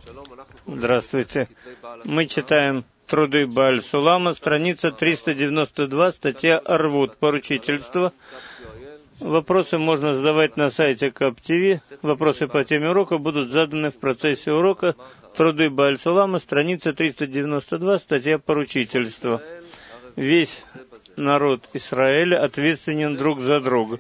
Здравствуйте. Мы читаем труды Бааль Сулама, страница 392, статья Арвут, поручительство. Вопросы можно задавать на сайте КАП-ТВ. Вопросы по теме урока будут заданы в процессе урока. Труды Бааль Сулама, страница 392, статья поручительство. Весь народ Израиля ответственен друг за друга.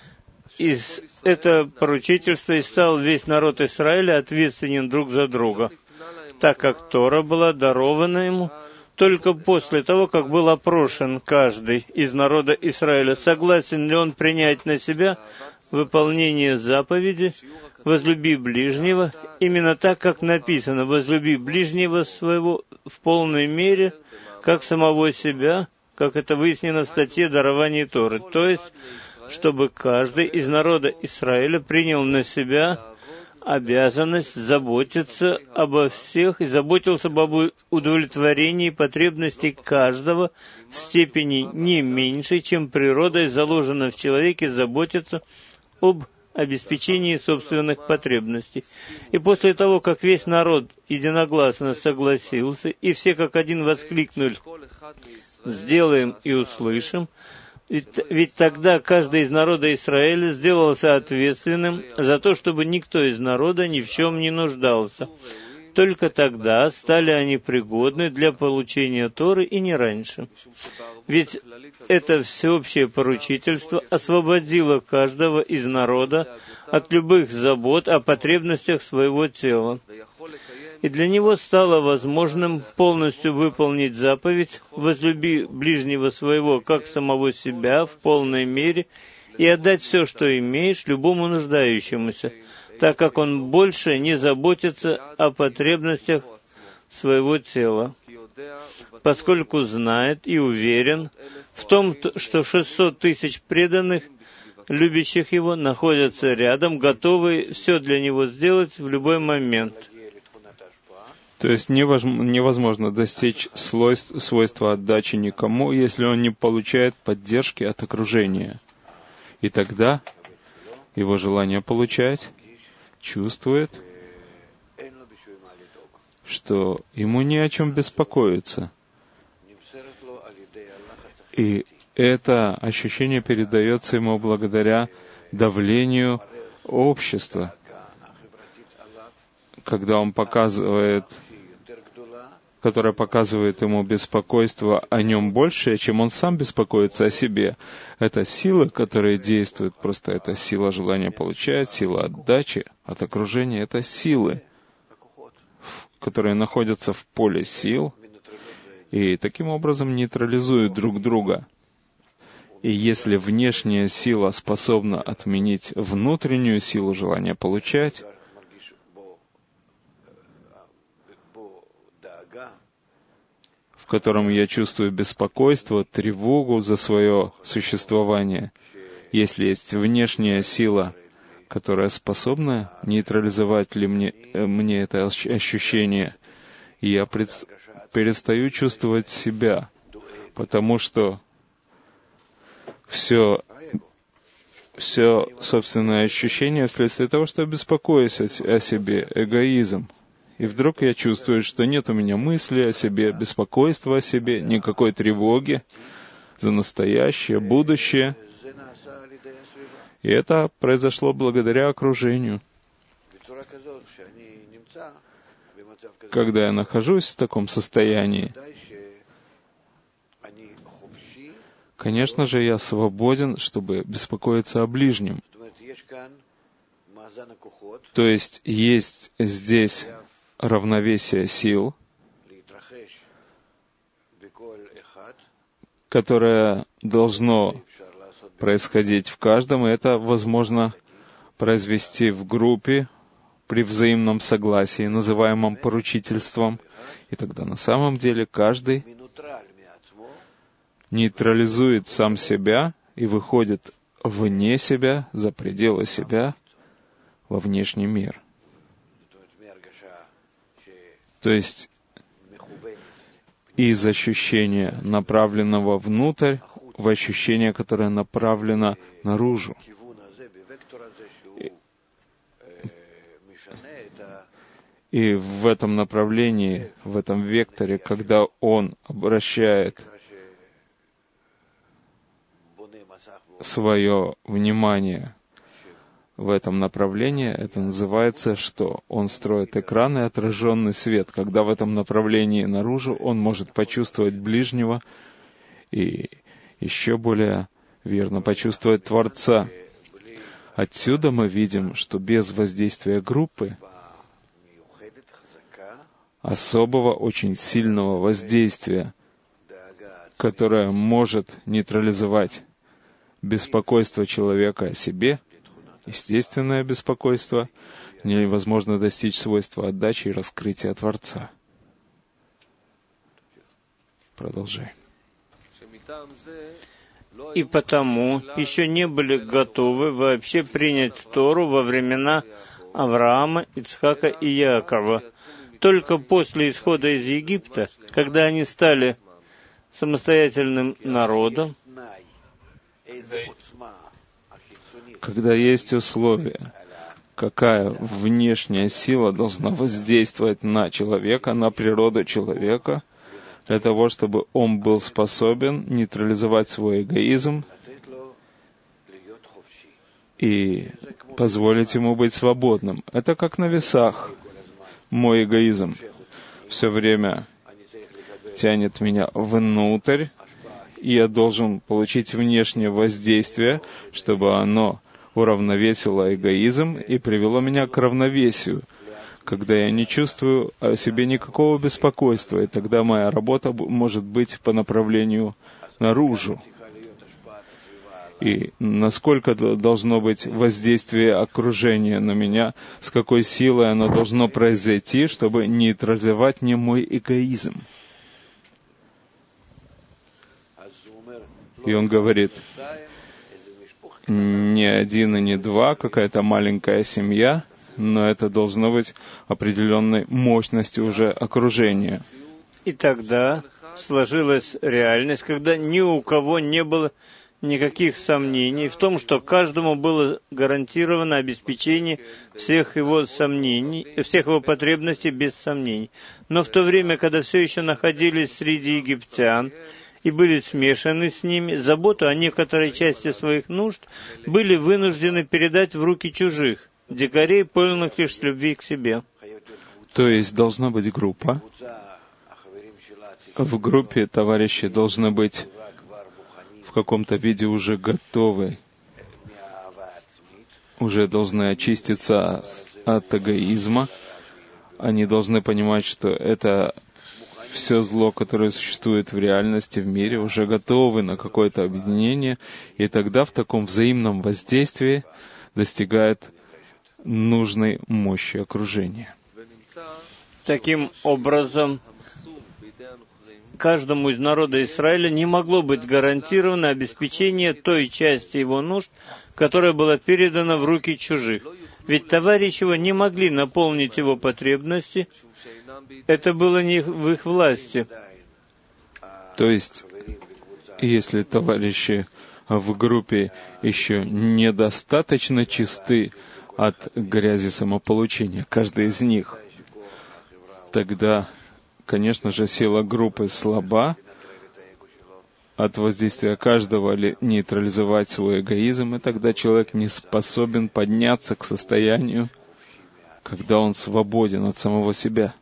Это поручительство и стал весь народ Израиля ответственен друг за друга, так как Тора была дарована ему только после того, как был опрошен каждый из народа Израиля, согласен ли он принять на себя выполнение заповеди «Возлюби ближнего», именно так, как написано «Возлюби ближнего своего в полной мере, как самого себя», как это выяснено в статье «Дарование Торы», то есть чтобы каждый из народа Израиля принял на себя обязанность заботиться обо всех и заботился об удовлетворении потребностей каждого в степени не меньшей, чем природой заложена в человеке заботиться об обеспечении собственных потребностей. И после того, как весь народ единогласно согласился, и все как один воскликнули «Сделаем и услышим», ведь тогда каждый из народа Израиля сделался ответственным за то, чтобы никто из народа ни в чем не нуждался. Только тогда стали они пригодны для получения Торы и не раньше. Ведь это всеобщее поручительство освободило каждого из народа от любых забот о потребностях своего тела. И для него стало возможным полностью выполнить заповедь «Возлюби ближнего своего, как самого себя, в полной мере, и отдать все, что имеешь, любому нуждающемуся», так как он больше не заботится о потребностях своего тела, поскольку знает и уверен в том, что 600 тысяч преданных, любящих его, находятся рядом, готовые все для него сделать в любой момент. То есть невозможно достичь свойства отдачи никому, если он не получает поддержки от окружения. И тогда его желание получать чувствует, что ему не о чем беспокоиться. И это ощущение передается ему благодаря давлению общества, когда он которое показывает ему беспокойство о нем больше, чем он сам беспокоится о себе. Это сила, которая действует, просто это сила желания получать, сила отдачи от окружения. Это силы, которые находятся в поле сил и таким образом нейтрализуют друг друга. И если внешняя сила способна отменить внутреннюю силу желания получать, в котором я чувствую беспокойство, тревогу за свое существование, если есть внешняя сила, которая способна нейтрализовать мне это ощущение, я перестаю чувствовать себя, потому что все собственное ощущение вследствие того, что я беспокоюсь о себе, эгоизм. И вдруг я чувствую, что нет у меня мысли о себе, беспокойства о себе, никакой тревоги за настоящее, будущее. И это произошло благодаря окружению. Когда я нахожусь в таком состоянии, конечно же, я свободен, чтобы беспокоиться о ближнем. То есть здесь равновесие сил, которое должно происходить в каждом, и это возможно произвести в группе при взаимном согласии, называемом поручительством. И тогда на самом деле каждый нейтрализует сам себя и выходит вне себя, за пределы себя, во внешний мир. То есть из ощущения, направленного внутрь, в ощущение, которое направлено наружу. И в этом направлении, в этом векторе, когда он обращает свое внимание в этом направлении, это называется, что он строит экран и отраженный свет. Когда в этом направлении наружу, он может почувствовать ближнего и еще более верно почувствовать Творца. Отсюда мы видим, что без воздействия группы, особого, очень сильного воздействия, которое может нейтрализовать беспокойство человека о себе, естественное беспокойство, невозможно достичь свойства отдачи и раскрытия Творца. Продолжай. И потому еще не были готовы вообще принять Тору во времена Авраама, Ицхака и Яакова. Только после исхода из Египта, когда они стали самостоятельным народом, когда есть условия, какая внешняя сила должна воздействовать на человека, на природу человека, для того, чтобы он был способен нейтрализовать свой эгоизм и позволить ему быть свободным. Это как на весах. Мой эгоизм все время тянет меня внутрь, и я должен получить внешнее воздействие, чтобы оно уравновесило эгоизм и привело меня к равновесию, когда я не чувствую о себе никакого беспокойства, и тогда моя работа может быть по направлению наружу. И насколько должно быть воздействие окружения на меня, с какой силой оно должно произойти, чтобы нейтрализовать мне мой эгоизм. И он говорит, не один и не два, какая-то маленькая семья, но это должно быть определенной мощностью уже окружения. И тогда сложилась реальность, когда ни у кого не было никаких сомнений в том, что каждому было гарантировано обеспечение всех его сомнений, всех его потребностей без сомнений. Но в то время, когда все еще находились среди египтян и были смешаны с ними, заботу о некоторой части своих нужд были вынуждены передать в руки чужих, дикарей, полных лишь любви к себе. То есть должна быть группа. В группе товарищи должны быть в каком-то виде уже готовы, уже должны очиститься от эгоизма. Они должны понимать, что это все зло, которое существует в реальности, в мире, уже готовы на какое-то объединение, и тогда в таком взаимном воздействии достигает нужной мощи окружения. Таким образом, каждому из народа Израиля не могло быть гарантировано обеспечение той части его нужд, которая была передана в руки чужих. Ведь товарищи его не могли наполнить его потребности, это было не в их власти. То есть, если товарищи в группе еще недостаточно чисты от грязи самополучения, каждый из них, тогда, конечно же, сила группы слаба, от воздействия каждого нейтрализовать свой эгоизм, и тогда человек не способен подняться к состоянию, когда он свободен от самого себя.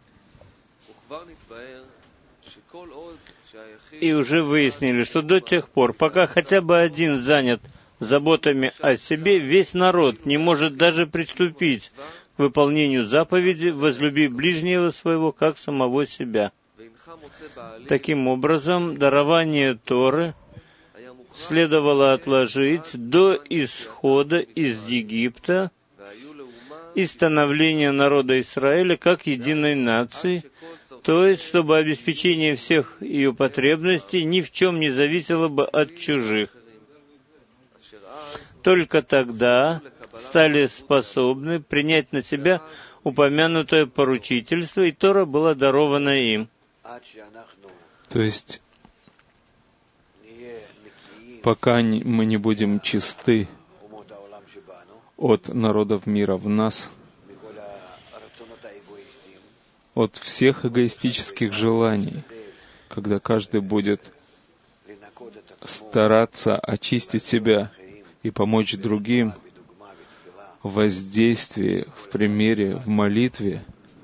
И уже выяснили, что до тех пор, пока хотя бы один занят заботами о себе, весь народ не может даже приступить к выполнению заповеди «возлюби ближнего своего, как самого себя». Таким образом, дарование Торы следовало отложить до исхода из Египта и становления народа Израиля как единой нации, то есть, чтобы обеспечение всех ее потребностей ни в чем не зависело бы от чужих. Только тогда стали способны принять на себя упомянутое поручительство, и Тора была дарована им. То есть, пока мы не будем чисты от народов мира в нас, от всех эгоистических желаний, когда каждый будет стараться очистить себя и помочь другим в воздействии, в примере, в молитве,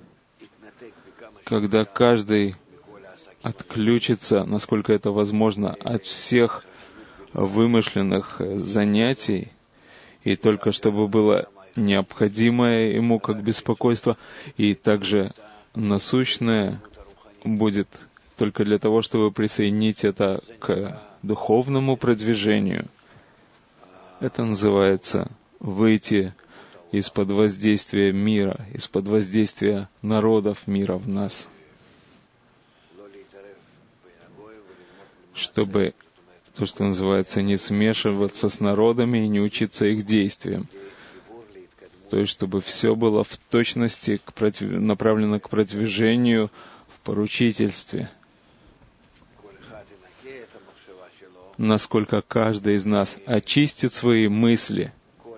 когда каждый отключится, насколько это возможно, от всех вымышленных занятий, и только чтобы было необходимое ему как беспокойство, и также насущное будет только для того, чтобы присоединить это к духовному продвижению. Это называется выйти из-под воздействия мира, из-под воздействия народов мира в нас, чтобы, то, что называется, не смешиваться с народами и не учиться их действиям. То есть, чтобы все было в точности направлено к продвижению в поручительстве. Насколько каждый из нас очистит свои мысли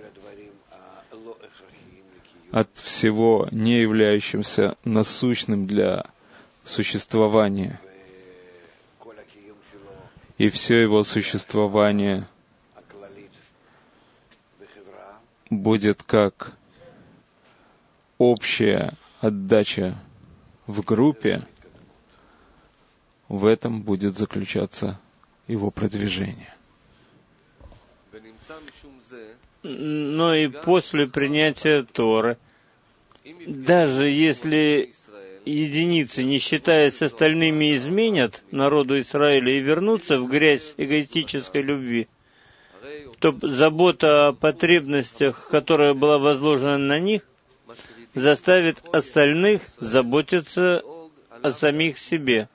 от всего, не являющимся насущным для существования, и все его существование будет как общая отдача в группе, в этом будет заключаться его продвижение. Но и после принятия Торы, даже если единицы, не считаясь остальными, изменят народу Израиля и вернутся в грязь эгоистической любви, то забота о потребностях, которая была возложена на них, заставит остальных заботиться о самих себе.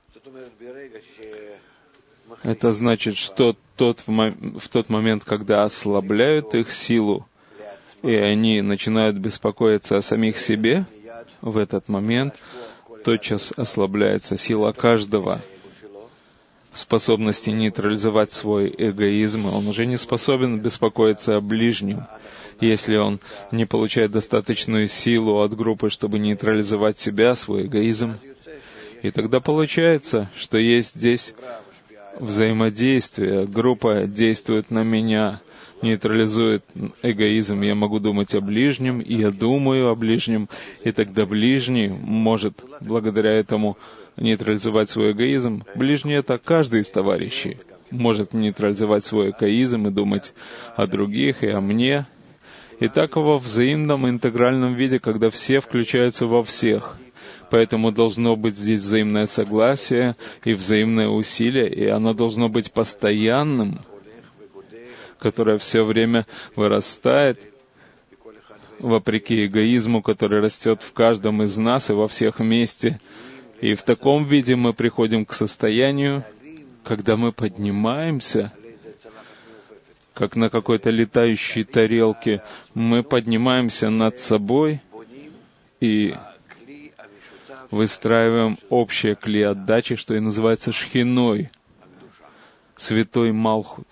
Это значит, что в тот момент, когда ослабляют их силу, и они начинают беспокоиться о самих себе, в этот момент тотчас ослабляется сила каждого в способности нейтрализовать свой эгоизм. Он уже не способен беспокоиться о ближнем, если он не получает достаточную силу от группы, чтобы нейтрализовать себя, свой эгоизм. И тогда получается, что есть здесь взаимодействие. Группа действует на меня, нейтрализует эгоизм. Я могу думать о ближнем, и я думаю о ближнем. И тогда ближний может, благодаря этому, нейтрализовать свой эгоизм. Ближний — это каждый из товарищей. Может нейтрализовать свой эгоизм и думать о других и о мне. И так во взаимном интегральном виде, когда все включаются во всех. Поэтому должно быть здесь взаимное согласие и взаимное усилие, и оно должно быть постоянным, которое все время вырастает, вопреки эгоизму, который растет в каждом из нас и во всех вместе. И в таком виде мы приходим к состоянию, когда мы поднимаемся, как на какой-то летающей тарелке, мы поднимаемся над собой и выстраиваем общее кли отдачи, что и называется шхиной, святой Малхут,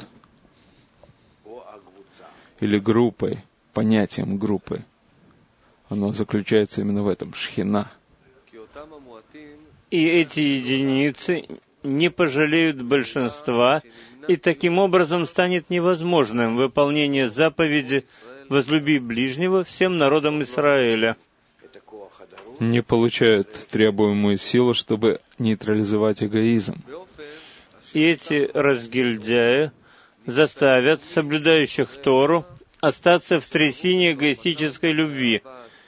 или группой, понятием группы. Оно заключается именно в этом, шхина. И эти единицы не пожалеют большинства, и таким образом станет невозможным выполнение заповеди «Возлюби ближнего всем народам Израиля». Не получают требуемую силу, чтобы нейтрализовать эгоизм. И эти разгильдяи заставят соблюдающих Тору остаться в трясине эгоистической любви.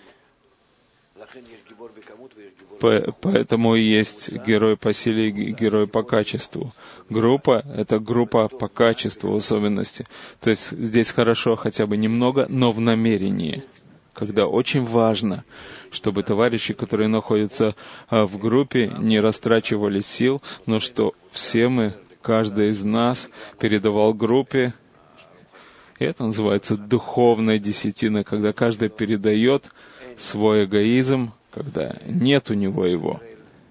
Поэтому и есть герой по силе и герой по качеству. Группа — это группа по качеству в особенности. То есть здесь хорошо хотя бы немного, но в намерении. Когда очень важно, чтобы товарищи, которые находятся в группе, не растрачивали сил, но что все мы, каждый из нас, передавал группе. И это называется духовная десятина, когда каждый передает свой эгоизм, когда нет у него его,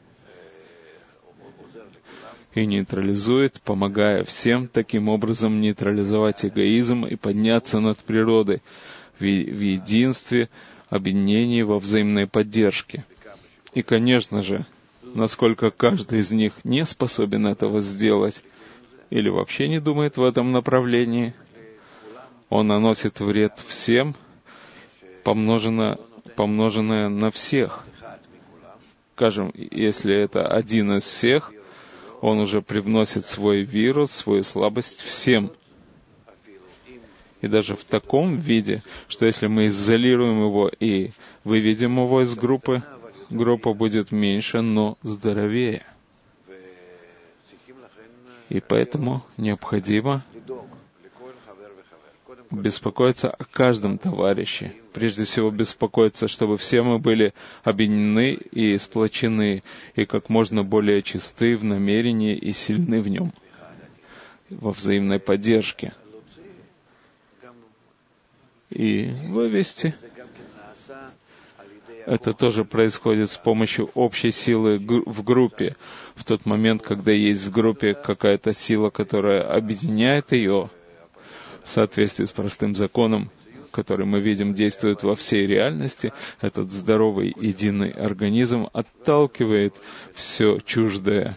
и нейтрализует, помогая всем таким образом нейтрализовать эгоизм и подняться над природой в единстве, объединении, во взаимной поддержке. И, конечно же, насколько каждый из них не способен этого сделать или вообще не думает в этом направлении, он наносит вред всем, помноженное на всех. Скажем, если это один из всех, он уже привносит свой вирус, свою слабость всем. И даже в таком виде, что если мы изолируем его и выведем его из группы, группа будет меньше, но здоровее. И поэтому необходимо беспокоиться о каждом товарище. Прежде всего беспокоиться, чтобы все мы были объединены и сплочены, и как можно более чисты в намерении и сильны в нем, во взаимной поддержке. И вывести. Это тоже происходит с помощью общей силы в группе. В тот момент, когда есть в группе какая-то сила, которая объединяет ее, в соответствии с простым законом, который мы видим действует во всей реальности, этот здоровый единый организм отталкивает все чуждое.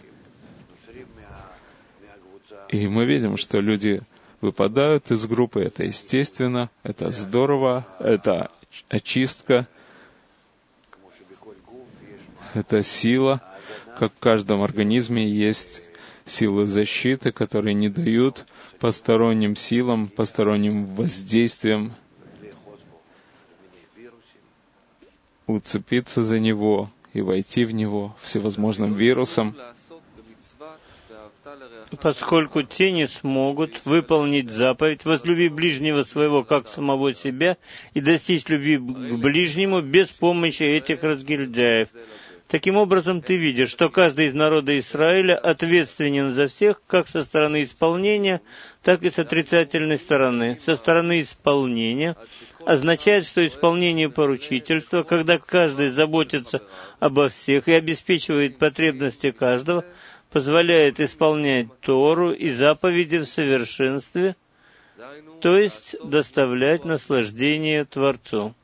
И мы видим, что люди выпадают из группы, это естественно, это здорово, это очистка, это сила, как в каждом организме есть силы защиты, которые не дают посторонним силам, посторонним воздействиям уцепиться за него и войти в него всевозможным вирусом. Поскольку те не смогут выполнить заповедь «возлюби ближнего своего, как самого себя» и достичь любви к ближнему без помощи этих разгильдяев. Таким образом, ты видишь, что каждый из народа Израиля ответственен за всех, как со стороны исполнения, так и с отрицательной стороны. Со стороны исполнения означает, что исполнение поручительства, когда каждый заботится обо всех и обеспечивает потребности каждого, позволяет исполнять Тору и заповеди в совершенстве, то есть доставлять наслаждение Творцу.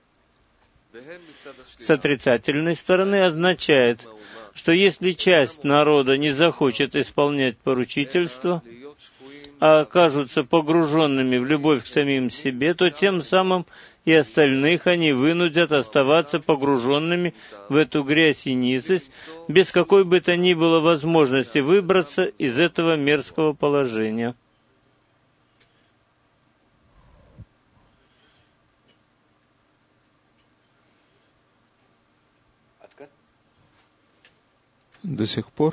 С отрицательной стороны означает, что если часть народа не захочет исполнять поручительство, а окажутся погруженными в любовь к самим себе, то тем самым и остальных они вынудят оставаться погруженными в эту грязь и низость, без какой бы то ни было возможности выбраться из этого мерзкого положения. До сих пор?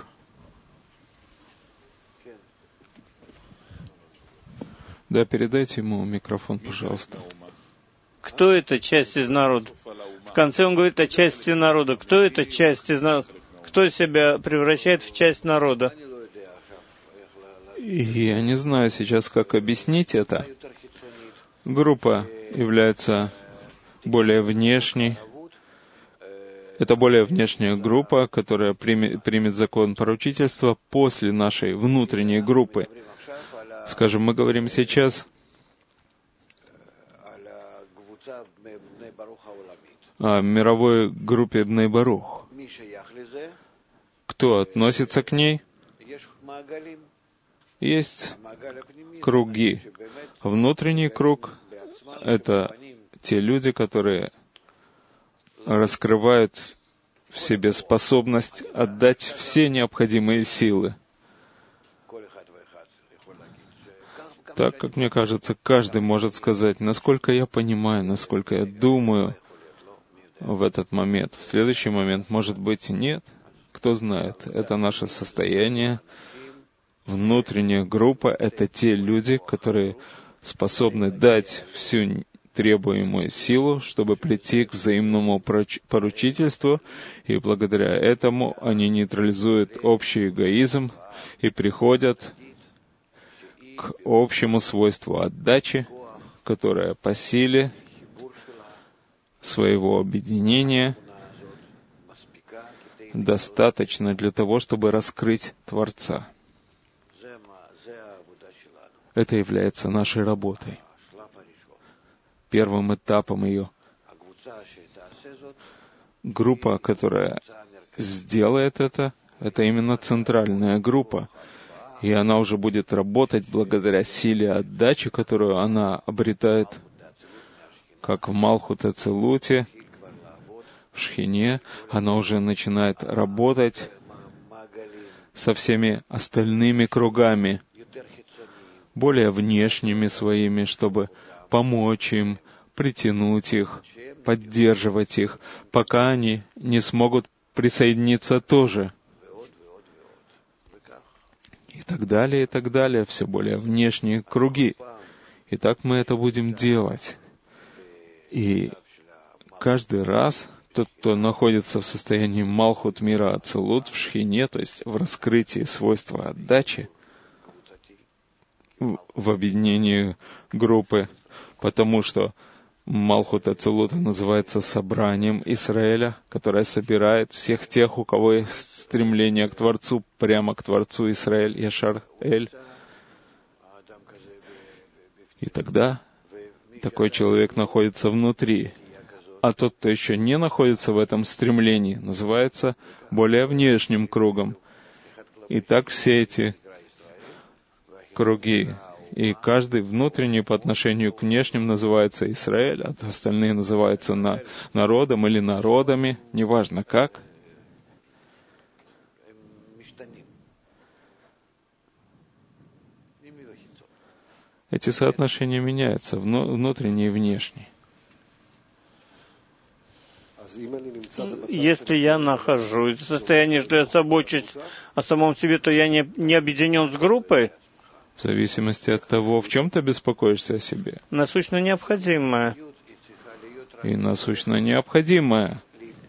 Да, передайте ему микрофон, пожалуйста. Кто эта часть из народа? В конце он говорит о части народа. Кто эта часть из народа? Кто себя превращает в часть народа? Я не знаю сейчас, как объяснить это. Группа является более внешней. Это более внешняя группа, которая примет закон поручительства после нашей внутренней группы. Скажем, мы говорим сейчас о мировой группе Бней Барух. Кто относится к ней? Есть круги. Внутренний круг — это те люди, которые раскрывают в себе способность отдать все необходимые силы. Так, как мне кажется, каждый может сказать, насколько я понимаю, насколько я думаю в этот момент. В следующий момент, может быть, нет. Кто знает, это наше состояние. Внутренняя группа — это те люди, которые способны дать всю требуемую силу, чтобы прийти к взаимному поручительству, и благодаря этому они нейтрализуют общий эгоизм и приходят к общему свойству отдачи, которое по силе своего объединения достаточно для того, чтобы раскрыть Творца. Это является нашей работой. Первым этапом ее. Группа, которая сделает это именно центральная группа. И она уже будет работать благодаря силе отдачи, которую она обретает, как в Малхут Ацилуте, в Шхине. Она уже начинает работать со всеми остальными кругами, более внешними своими, чтобы помочь им, притянуть их, поддерживать их, пока они не смогут присоединиться тоже. И так далее, все более внешние круги. И так мы это будем делать. И каждый раз тот, кто находится в состоянии Малхут мира Ацилут, в Шхине, то есть в раскрытии свойства отдачи, в объединении группы, потому что Малхут Ацилут называется собранием Израиля, которое собирает всех тех, у кого есть стремление к Творцу, прямо к Творцу Израиль, Яшар Эль. И тогда такой человек находится внутри. А тот, кто еще не находится в этом стремлении, называется более внешним кругом. И так все эти круги, и каждый внутренний по отношению к внешним называется Израиль, а остальные называются народом или народами, неважно как. Эти соотношения меняются, внутренние и внешние. Если я нахожусь в состоянии, что я забочусь о самом себе, то я не объединен с группой? В зависимости от того, в чем ты беспокоишься о себе. Насущно необходимое. И насущно необходимое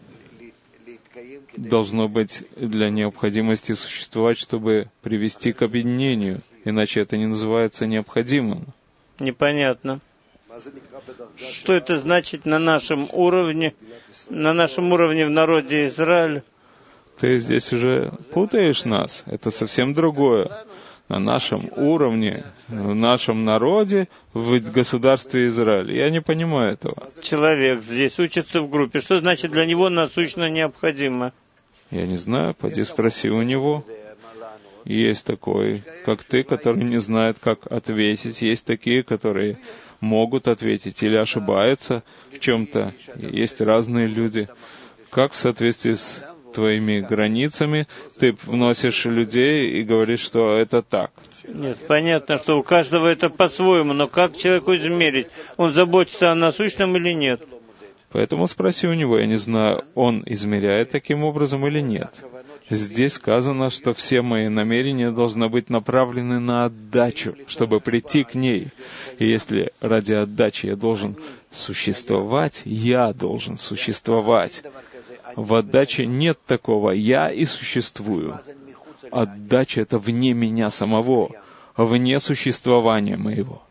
должно быть для необходимости существовать, чтобы привести к объединению. Иначе это не называется необходимым. Непонятно. Что это значит на нашем уровне в народе Израиля? Ты здесь уже путаешь нас. Это совсем другое. На нашем уровне, в нашем народе, в государстве Израиль. Я не понимаю этого. Человек здесь учится в группе. Что значит для него насущно необходимо? Я не знаю, пойди спроси у него. Есть такой, как ты, который не знает, как ответить. Есть такие, которые могут ответить или ошибаются в чем-то. Есть разные люди. Как в соответствии с твоими границами ты вносишь людей и говоришь, что это так? Нет, понятно, что у каждого это по-своему, но как человеку измерить? Он заботится о насущном или нет? Поэтому спроси у него, я не знаю, он измеряет таким образом или нет. Здесь сказано, что все мои намерения должны быть направлены на отдачу, чтобы прийти к ней. И если ради отдачи я должен существовать, я должен существовать. В отдаче нет такого «я» и «существую». Отдача — это вне меня самого, вне существования моего.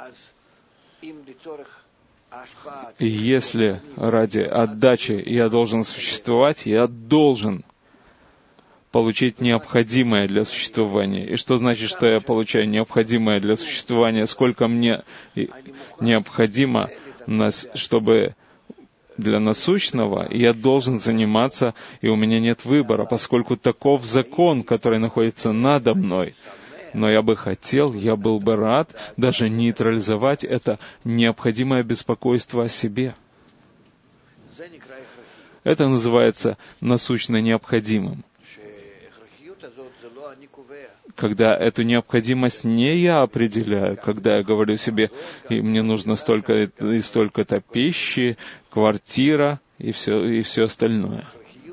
И если ради отдачи я должен существовать, я должен получить необходимое для существования. И что значит, что я получаю необходимое для существования? Сколько мне необходимо, чтобы для насущного я должен заниматься, и у меня нет выбора, поскольку таков закон, который находится надо мной. Но я бы хотел, я был бы рад даже нейтрализовать это необходимое беспокойство о себе. Это называется насущно необходимым. Когда эту необходимость не я определяю, когда я говорю себе, мне нужно столько и столько-то пищи, квартира и все остальное.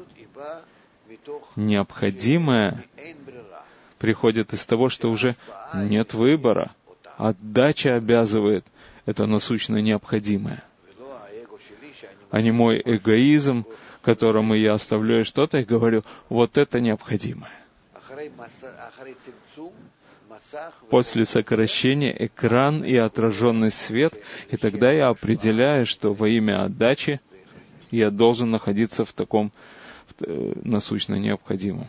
Необходимое приходит из того, что уже нет выбора. Отдача обязывает это насущно необходимое. А не мой эгоизм, которому я оставляю что-то и говорю, вот это необходимое. После сокращения экран и отраженный свет, и тогда я определяю, что во имя отдачи я должен находиться в таком насущно необходимом.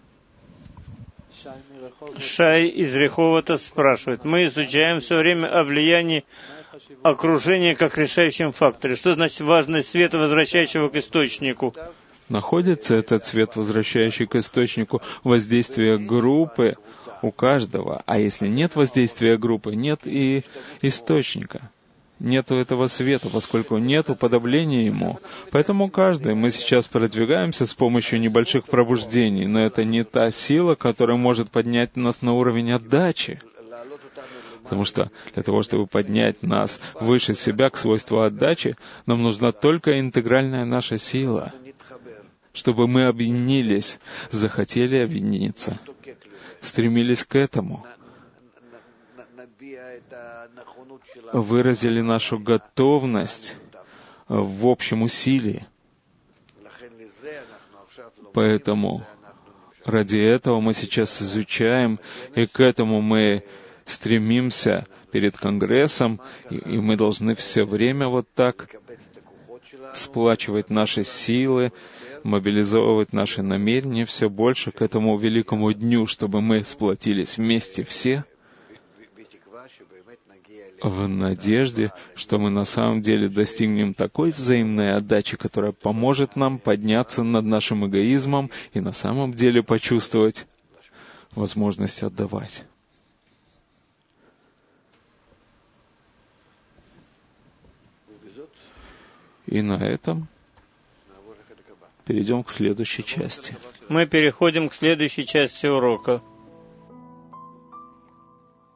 Шай из Реховата спрашивает. Мы изучаем все время о влиянии окружения как решающем факторе. Что значит важность света, возвращающего к источнику? находится этот свет, возвращающий к источнику воздействия группы у каждого. А если нет воздействия группы, нет и источника. Нету этого света, поскольку нет уподобления ему. Поэтому мы сейчас продвигаемся с помощью небольших пробуждений, но это не та сила, которая может поднять нас на уровень отдачи. Потому что для того, чтобы поднять нас выше себя к свойству отдачи, нам нужна только интегральная наша сила. Чтобы мы объединились, захотели объединиться, стремились к этому, выразили нашу готовность в общем усилии. Поэтому ради этого мы сейчас изучаем, и к этому мы стремимся перед Конгрессом, и мы должны все время вот так сплачивать наши силы, мобилизовывать наши намерения все больше к этому великому дню, чтобы мы сплотились вместе все, в надежде, что мы на самом деле достигнем такой взаимной отдачи, которая поможет нам подняться над нашим эгоизмом и на самом деле почувствовать возможность отдавать. И на этом перейдем к следующей части. Мы переходим к следующей части урока.